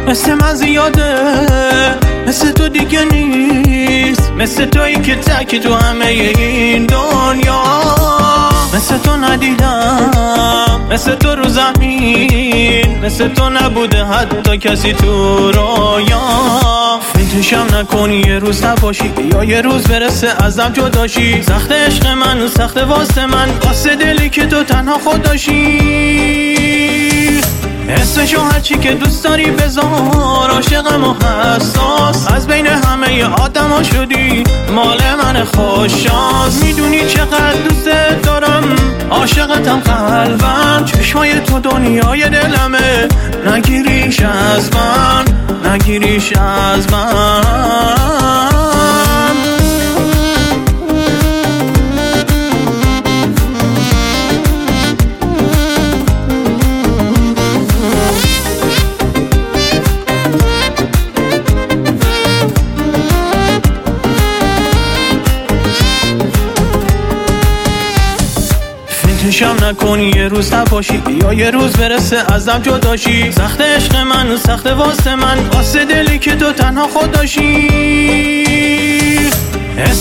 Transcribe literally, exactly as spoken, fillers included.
مثل من زیاده، مثل تو دیگه نیست، مثل تویی که تکی تو همه این دنیا. مثل تو ندیدم، مثل تو رو زمین، مثل تو نبوده حتی کسی تو رویا. فکرشم نکنی یه روز نباشی، یا یه روز برسه ازم جداشی. سخت عشق من، سخت واسه من، واسه دلی که تو تنها خودشی. اسمشو هرچی که دوست داری بذار، عاشقم و حساس، از بین همه آدم ها شدی مال من خوششانس. میدونی چقدر دوست دارم، عاشقتم قلبم، چشمای تو دنیای دلمه، نگیریش از من، نگیریش از من. فکرشم نکنی یه روز نباشی، یا یه روز برسه ازم جداشی. سخت عشق من، سخت واسه من، واسه دلی که تو تنها خودشی.